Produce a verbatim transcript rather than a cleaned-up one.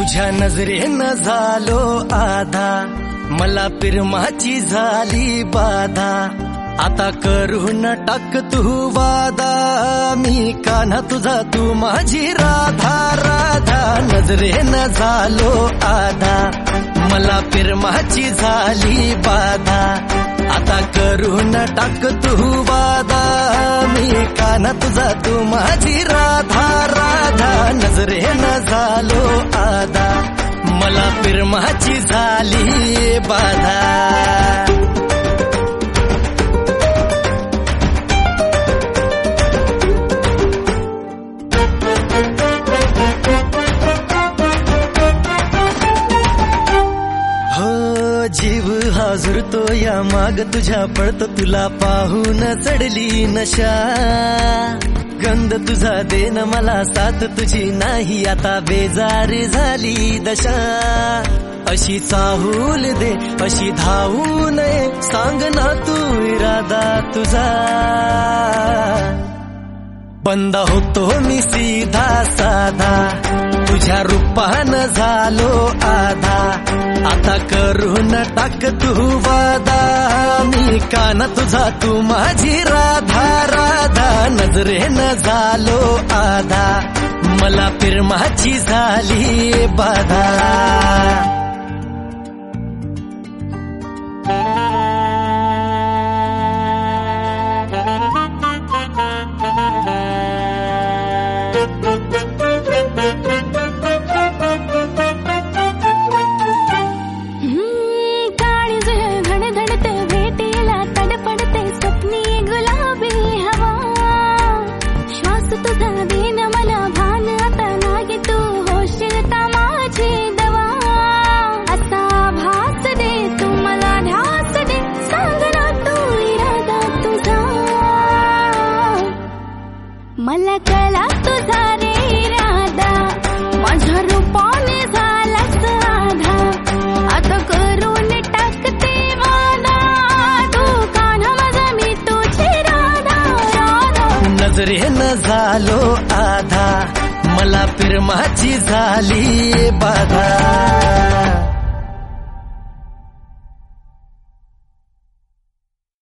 तुझ्या नजरेनं झालो आधा, मला प्रेमाची झाली बाधा. आता करून टाक तू वादा, मी कान्हा तुझा तू माझी राधा. राधा नजरेनं झालो आधा, मला प्रेमाची झाली बाधा. आता करून टाक तू वादा, मी कान्हा तुझा तू माझी राधा. राधा नजरेनं झालो आधा, मला प्रेमाची झाली बाधा. जीव हाजुरतो या माग तुझ्या, पडतो तुला पाहून चढली नशा. गंध तुझा देन मला साथ तुझी नाही, आता बेजारी झाली दशा. अशी चाहूल दे अशी धावू नये, सांग ना तू इरादा तुझा. बंद होतो मी सीधा साधा, तुझ्या रूपानं झालो आधा. आता करून टाक तू वादा, मी कान्हा तुझा तू माझी राधा. राधा नजरेनं झालो आधा, मला प्रेमाची झाली बाधा. मला कळला तुझा रे इरादा, माझ्या रूपाने झालास आधा. आता करून टाकते वादा, तू कान्हा माझा मी तुझी राधा. राधा नजरेनं झालो आधा, मला प्रेमाची झाली बाधा.